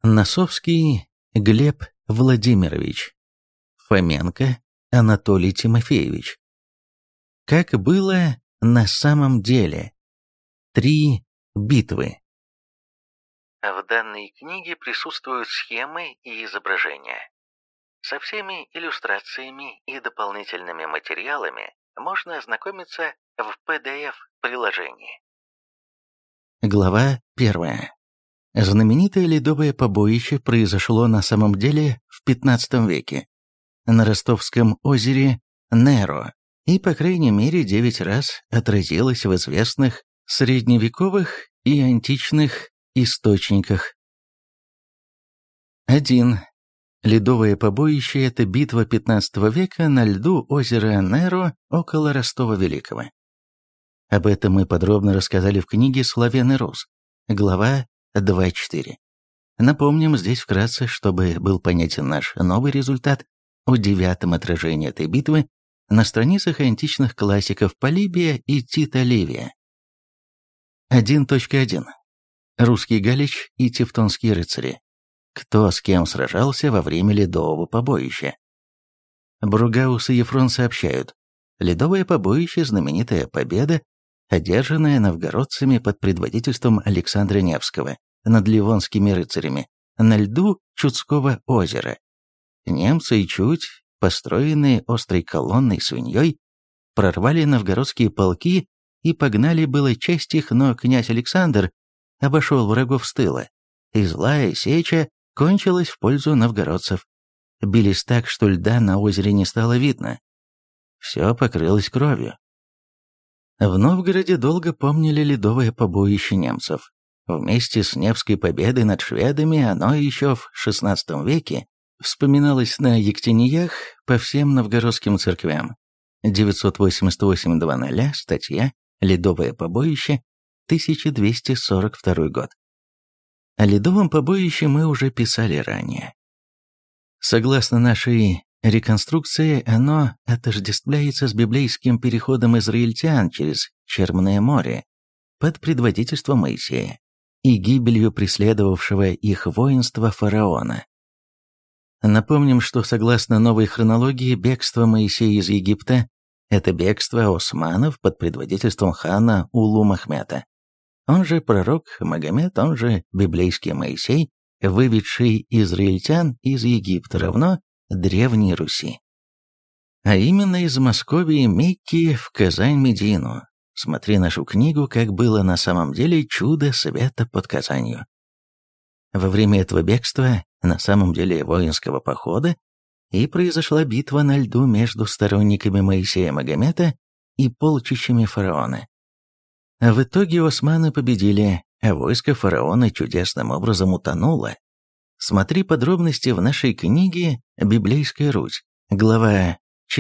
Носовский Глеб Владимирович. Фоменко Анатолий Тимофеевич. Как было на самом деле. 3 битвы. В данной книге присутствуют схемы и изображения. Со всеми иллюстрациями и дополнительными материалами можно ознакомиться в PDF-приложении. Глава 1. Знаменитое ледовое побоище произошло на самом деле в XV веке на Ростовском озере Неро и, по крайней мере, 9 раз отразилось в известных средневековых и античных источниках. 1. Ледовое побоище – это битва XV века на льду озера Неро около Ростова-Великого. Об этом мы подробно рассказали в книге «Славян и Рус», глава 2.4. Напомним здесь вкратце, чтобы был понятен наш новый результат о 9-м отражении этой битвы на страницах античных классиков Полибия и Тита Ливия. 1.1. Русский Галич и Тевтонские рыцари. Кто с кем сражался во время ледового побоища? Бругаус и Ефрон сообщают, ледовое побоище – знаменитая победа, одержанная новгородцами под предводительством Александра Невского над ливонскими рыцарями на льду Чудского озера. Немцы и Чудь, построенные острой колонной свиньей, прорвали новгородские полки и погнали было часть их, но князь Александр обошел врагов с тыла, и злая сеча кончилась в пользу новгородцев. Бились так, что льда на озере не стало видно. Все покрылось кровью. В Новгороде долго помнили ледовое побоище немцев. Вместе с Невской победой над шведами оно еще в XVI веке вспоминалось на Ектениях по всем новгородским церквям. 988-00, статья «Ледовое побоище», 1242 год. О ледовом побоище мы уже писали ранее. Согласно нашей реконструкции, оно отождествляется с библейским переходом израильтян через Черное море под предводительством Моисея и гибелью преследовавшего их воинства фараона. Напомним, что согласно новой хронологии, бегство Моисея из Египта – это бегство османов под предводительством хана Улу-Махмета. Он же пророк Магомед, он же библейский Моисей, выведший израильтян из Египта, равно Древней Руси. А именно из Московии Мекки в Казань-Медину. Смотри нашу книгу «Как было на самом деле чудо света под Казанью». Во время этого бегства, на самом деле воинского похода, и произошла битва на льду между сторонниками Моисея Магомета и полчищами фараона. В итоге османы победили, а войско фараона чудесным образом утонуло. Смотри подробности в нашей книге «Библейская Русь», глава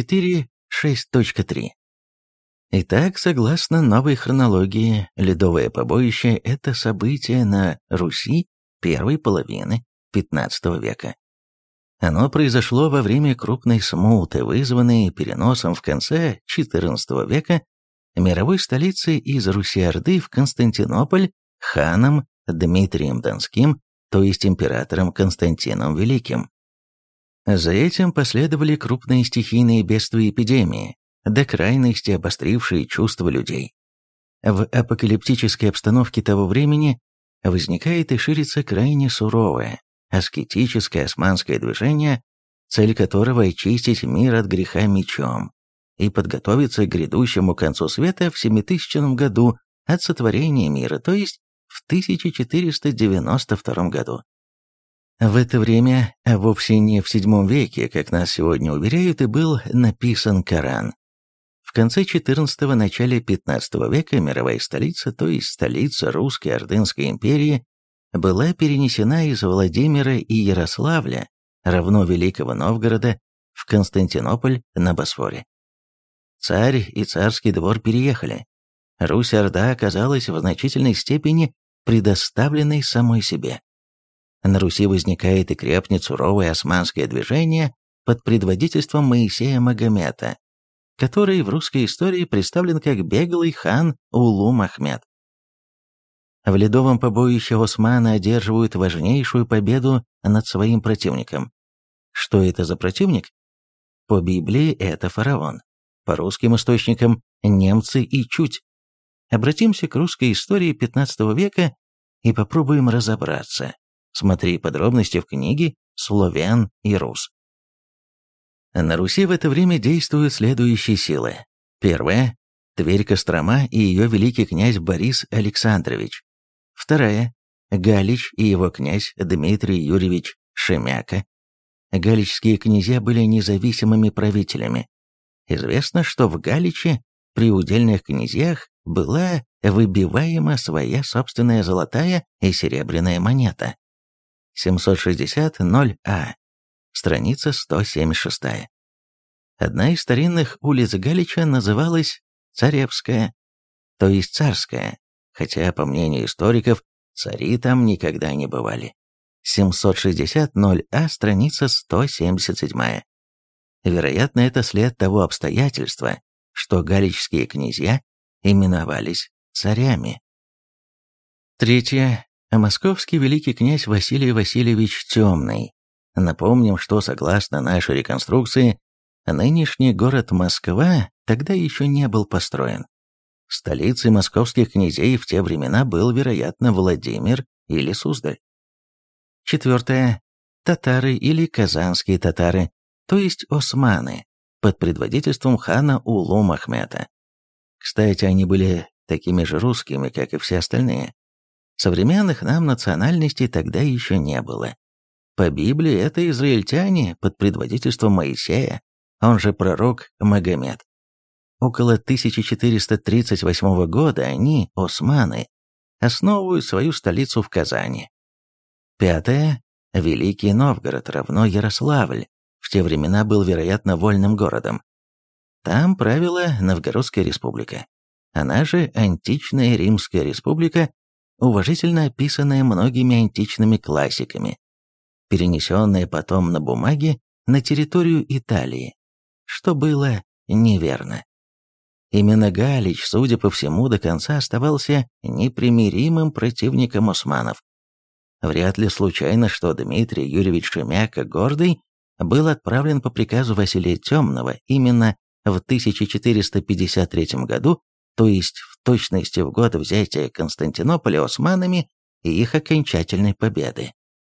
4.6.3. Итак, согласно новой хронологии, ледовое побоище – это событие на Руси первой половины XV века. Оно произошло во время крупной смуты, вызванной переносом в конце XIV века мировой столицы из Руси-Орды в Константинополь ханом Дмитрием Донским, то есть императором Константином Великим. За этим последовали крупные стихийные бедствия и эпидемии, до крайности обострившие чувства людей. В апокалиптической обстановке того времени возникает и ширится крайне суровое, аскетическое османское движение, цель которого – очистить мир от греха мечом и подготовиться к грядущему концу света в 7000 году от сотворения мира, то есть в 1492 году. В это время, а вовсе не в VII веке, как нас сегодня уверяют, и был написан Коран. В конце XIV – начале XV века мировая столица, то есть столица Русской Ордынской империи, была перенесена из Владимира и Ярославля, равно Великого Новгорода, в Константинополь на Босфоре. Царь и царский двор переехали. Русь-Орда оказалась в значительной степени предоставленной самой себе. На Руси возникает и крепнет суровое османское движение под предводительством Моисея Магомета, который в русской истории представлен как беглый хан Улу-Махмед. В ледовом побоище османы одерживают важнейшую победу над своим противником. Что это за противник? По Библии это фараон. По русским источникам немцы и чуть. Обратимся к русской истории XV века и попробуем разобраться. Смотри подробности в книге «Славян и Рус». На Руси в это время действуют следующие силы. Первая – Тверь-Кострома и ее великий князь Борис Александрович. Вторая – Галич и его князь Дмитрий Юрьевич Шемяка. Галичские князья были независимыми правителями. Известно, что в Галиче при удельных князьях была выбиваема своя собственная золотая и серебряная монета. 760-0А, страница 176. Одна из старинных улиц Галича называлась Царевская, то есть Царская, хотя, по мнению историков, цари там никогда не бывали. 760-0А, страница 177. Вероятно, это след того обстоятельства, что галичские князья именовались царями. Третье. Московский великий князь Василий Васильевич Темный. Напомним, что согласно нашей реконструкции, нынешний город Москва тогда еще не был построен. Столицей московских князей в те времена был, вероятно, Владимир или Суздаль. Четвертое. Татары или казанские татары, то есть османы, под предводительством хана Улу Махмета. Кстати, они были такими же русскими, как и все остальные. Современных нам национальностей тогда еще не было. По Библии это израильтяне под предводительством Моисея, он же пророк Магомед. Около 1438 года они, османы, основывают свою столицу в Казани. Пятое. Великий Новгород равно Ярославль. В те времена был, вероятно, вольным городом. Там правила Новгородская республика. Она же античная Римская республика, уважительно описанная многими античными классиками, перенесенная потом на бумаге на территорию Италии, что было неверно. Именно Галич, судя по всему, до конца оставался непримиримым противником османов. Вряд ли случайно, что Дмитрий Юрьевич Шемяка Гордый был отправлен по приказу Василия Темного именно в 1453 году, то есть в точности в год взятия Константинополя османами и их окончательной победы.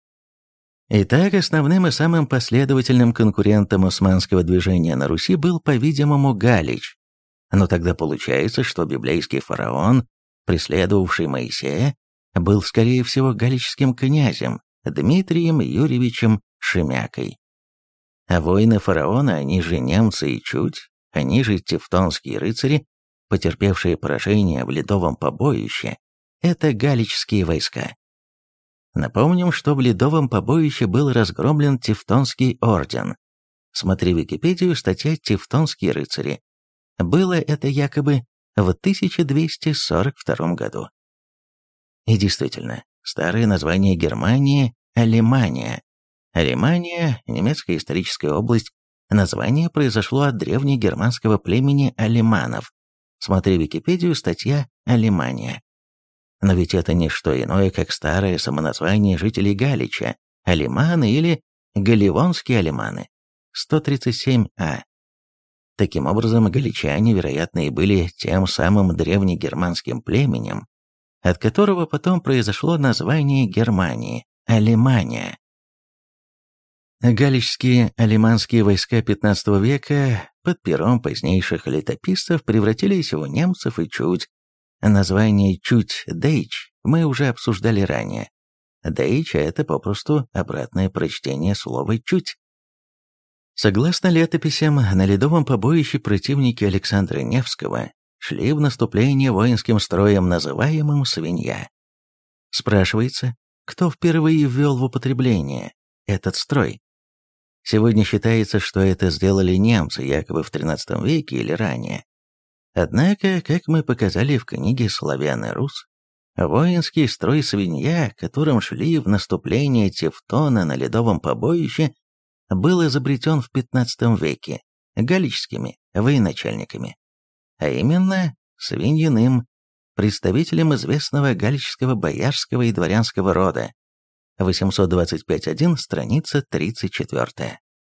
Итак, основным и самым последовательным конкурентом османского движения на Руси был, по-видимому, Галич. Но тогда получается, что библейский фараон, преследовавший Моисея, был, скорее всего, галичским князем Дмитрием Юрьевичем Шемякой. А воины фараона, они же немцы и чуть, они же тевтонские рыцари, потерпевшие поражение в ледовом побоище, это галичские войска. Напомним, что в ледовом побоище был разгромлен Тевтонский орден. Смотри Википедию, статья «Тевтонские рыцари». Было это якобы в 1242 году. И действительно, старое название Германии – Алемания. Алемания – немецкая историческая область. Название произошло от древнегерманского племени алеманов. Смотри Википедию, статья «Алемания». Но ведь это не что иное, как старое самоназвание жителей Галича – алеманы или галивонские алеманы. 137А. Таким образом, галичане, вероятно, и были тем самым древнегерманским племенем, от которого потом произошло название Германии – Алемания. Галичские алеманские войска XV века под пером позднейших летописцев превратились в немцев и чуть. Название чуть-дейч мы уже обсуждали ранее. Дейч – это попросту обратное прочтение слова чуть. Согласно летописям, на ледовом побоище противники Александра Невского шли в наступление воинским строем, называемым «свинья». Спрашивается, кто впервые ввел в употребление этот строй? Сегодня считается, что это сделали немцы, якобы в XIII веке или ранее. Однако, как мы показали в книге «Славян и Рус», воинский строй свинья, которым шли в наступление тевтоны на ледовом побоище, был изобретен в XV веке галичскими военачальниками, а именно свиньиным, представителем известного галичского боярского и дворянского рода. 825.1, страница 34.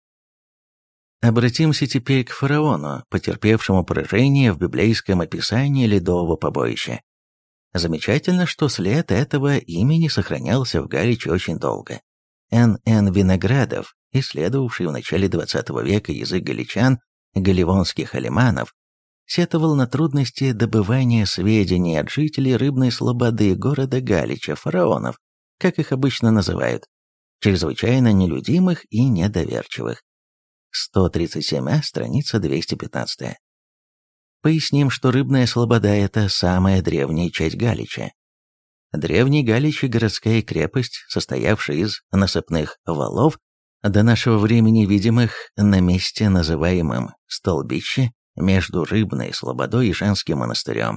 Обратимся теперь к фараону, потерпевшему поражение в библейском описании ледового побоища. Замечательно, что след этого имени сохранялся в Галиче очень долго. Н.Н. Виноградов, исследовавший в начале XX века язык галичан, галивонских алиманов, сетовал на трудности добывания сведений от жителей рыбной слободы города Галича, фараонов, как их обычно называют, чрезвычайно нелюдимых и недоверчивых. 137а, страница 215. Поясним, что рыбная слобода – это самая древняя часть Галича. Древний Галич – городская крепость, состоявшая из насыпных валов, до нашего времени видимых на месте, называемом Столбище, между Рыбной слободой и Женским монастырем.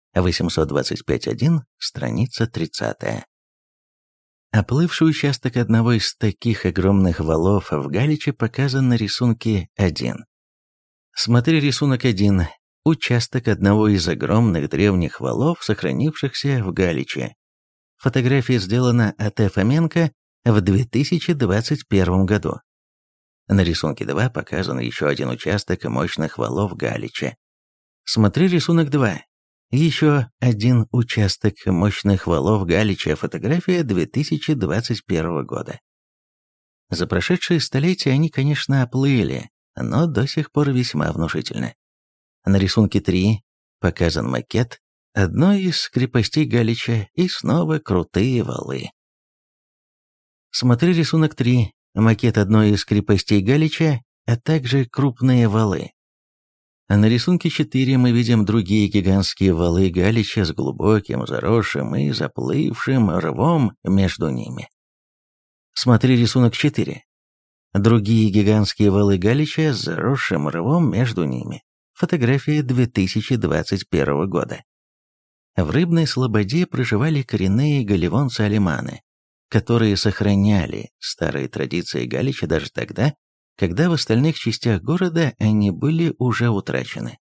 825.1, страница 30. Оплывший участок одного из таких огромных валов в Галиче показан на рисунке 1. Смотри рисунок 1. Участок одного из огромных древних валов, сохранившихся в Галиче. Фотография сделана А.Т. Фоменко в 2021 году. На рисунке 2 показан еще один участок мощных валов Галича. Смотри рисунок 2. Еще один участок мощных валов Галича, фотография 2021 года. За прошедшие столетия они, конечно, оплыли, но до сих пор весьма внушительны. На рисунке 3 показан макет одной из крепостей Галича и снова крутые валы. Смотри рисунок 3, макет одной из крепостей Галича, а также крупные валы. А на рисунке 4 мы видим другие гигантские валы Галича с глубоким, заросшим и заплывшим рвом между ними. Смотри рисунок 4. Другие гигантские валы Галича с заросшим рвом между ними. Фотография 2021 года. В Рыбной слободе проживали коренные галивонцы-алиманы, которые сохраняли старые традиции Галича даже тогда, когда в остальных частях города они были уже утрачены.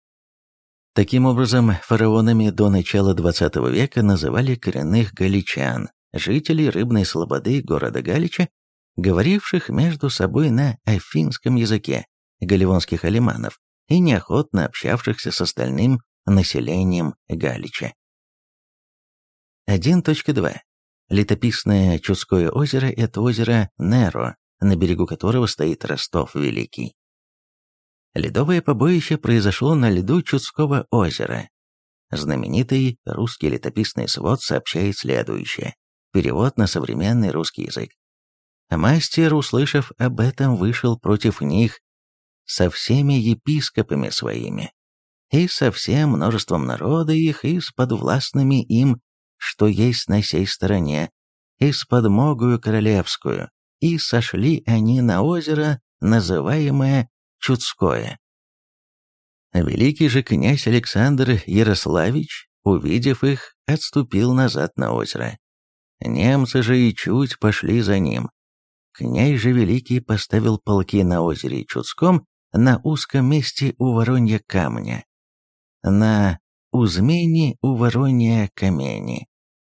Таким образом, фараонами до начала XX века называли коренных галичан, жителей Рыбной слободы города Галича, говоривших между собой на афинском языке, галивонских алиманов, и неохотно общавшихся с остальным населением Галича. 1.2. Летописное Чудское озеро – это озеро Неро, на берегу которого стоит Ростов Великий. Ледовое побоище произошло на льду Чудского озера. Знаменитый русский летописный свод сообщает следующее. Перевод на современный русский язык. Мастер, услышав об этом, вышел против них со всеми епископами своими и со всем множеством народа их, и с подвластными им, что есть на сей стороне, и с подмогою королевскую, и сошли они на озеро, называемое Чудское. Великий же князь Александр Ярославич, увидев их, отступил назад на озеро. Немцы же и чуть пошли за ним. Князь же Великий поставил полки на озере Чудском на узком месте у Воронья камня, на Узмени у Воронья камени.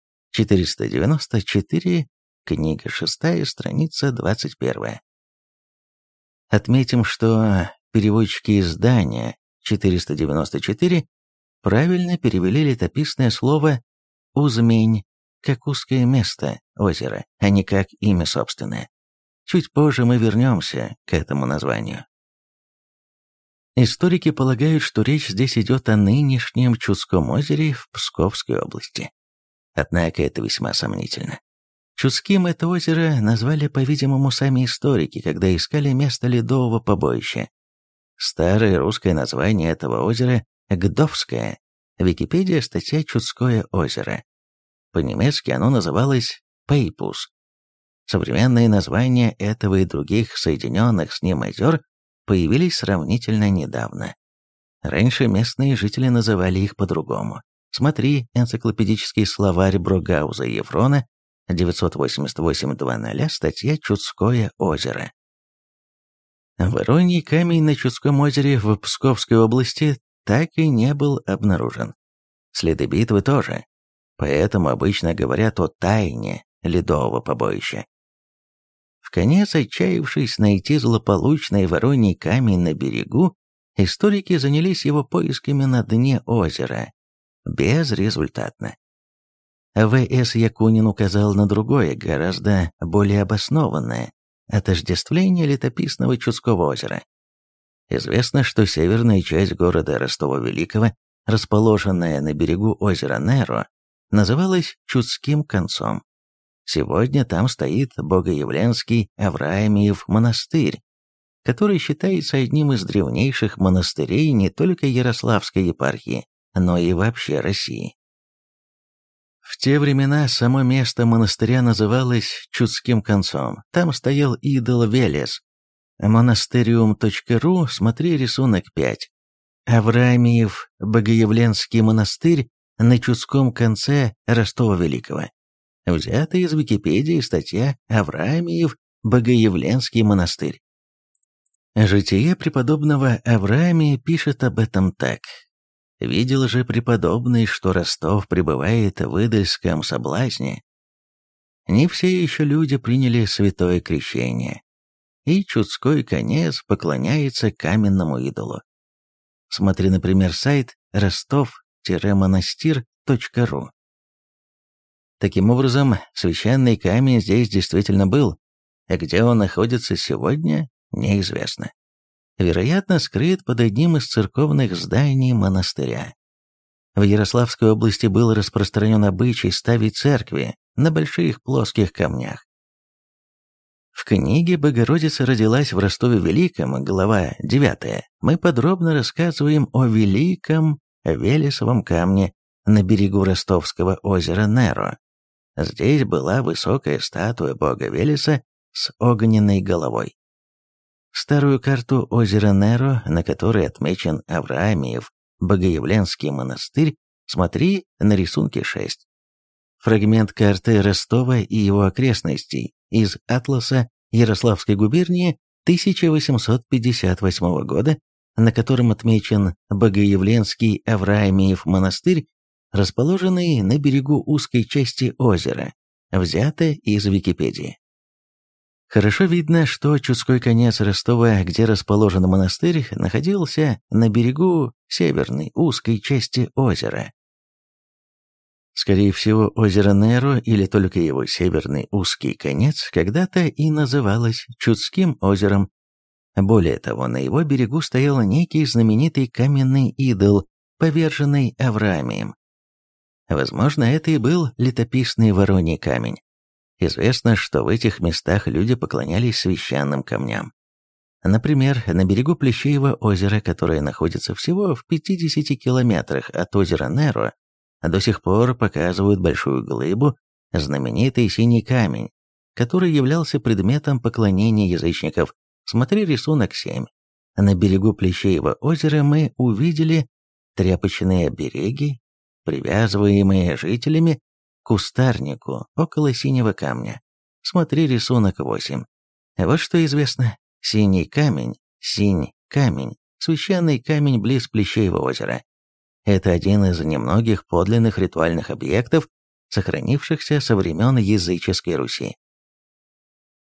494, книга 6, страница 21. Отметим, что переводчики издания 494 правильно перевели летописное слово «Узмень» как узкое место озера, а не как имя собственное. Чуть позже мы вернемся к этому названию. Историки полагают, что речь здесь идет о нынешнем Чудском озере в Псковской области. Однако это весьма сомнительно. Чудским это озеро назвали, по-видимому, сами историки, когда искали место ледового побоища. Старое русское название этого озера – Гдовское. Википедия, статья «Чудское озеро». По-немецки оно называлось Пейпус. Современные названия этого и других соединенных с ним озер появились сравнительно недавно. Раньше местные жители называли их по-другому. Смотри энциклопедический словарь Брогауза и Ефрона, 988-00, статья «Чудское озеро». Вороньий камень на Чудском озере в Псковской области так и не был обнаружен. следы битвы тоже. Поэтому обычно говорят о тайне ледового побоища. Вконец отчаявшись найти злополучный Вороний камень на берегу, историки занялись его поисками на дне озера. Безрезультатно. В.С. Якунин указал на другое, гораздо более обоснованное отождествление летописного Чудского озера. Известно, что северная часть города Ростова-Великого, расположенная на берегу озера Неро, называлась Чудским концом. Сегодня там стоит Богоявленский Авраамиев монастырь, который считается одним из древнейших монастырей не только Ярославской епархии, но и вообще России. В те времена само место монастыря называлось Чудским концом. Там стоял идол Велес. Монастыриум.ру, смотри рисунок 5. Авраамиев Богоявленский монастырь на Чудском конце Ростова-Великого. Взята из Википедии статья «Авраамиев Богоявленский монастырь». Житие преподобного Авраамия пишет об этом так. «Видел же преподобный, что Ростов пребывает в идольском соблазне. Не все еще люди приняли святое крещение, и Чудской конец поклоняется каменному идолу». Смотри, например, сайт rostov-монастырь.ру. Таким образом, священный камень здесь действительно был, а где он находится сегодня, неизвестно. Вероятно, скрыт под одним из церковных зданий монастыря. В Ярославской области был распространен обычай ставить церкви на больших плоских камнях. В книге «Богородица родилась в Ростове-Великом», глава 9, мы подробно рассказываем о великом Велесовом камне на берегу ростовского озера Неро. Здесь была высокая статуя бога Велеса с огненной головой. Старую карту озера Неро, на которой отмечен Авраамиев Богоявленский монастырь, смотри на рисунке 6. Фрагмент карты Ростова и его окрестностей из атласа Ярославской губернии 1858 года, на котором отмечен Богоявленский Авраамиев монастырь, расположенный на берегу узкой части озера, взято из Википедии. Хорошо видно, что Чудской конец Ростова, где расположен монастырь, находился на берегу северной узкой части озера. Скорее всего, озеро Неро, или только его северный узкий конец, когда-то и называлось Чудским озером. Более того, на его берегу стоял некий знаменитый каменный идол, поверженный Авраамием. Возможно, это и был летописный Вороний камень. Известно, что в этих местах люди поклонялись священным камням. Например, на берегу Плещеева озера, которое находится всего в 50 километрах от озера Неро, до сих пор показывают большую глыбу, знаменитый синий камень, который являлся предметом поклонения язычников. Смотри рисунок 7. На берегу Плещеева озера мы увидели тряпочные обереги, привязываемые жителями к кустарнику около синего камня. Смотри рисунок 8. Вот что известно. Синий камень, синь-камень, священный камень близ Плещеева озера. Это один из немногих подлинных ритуальных объектов, сохранившихся со времен языческой Руси.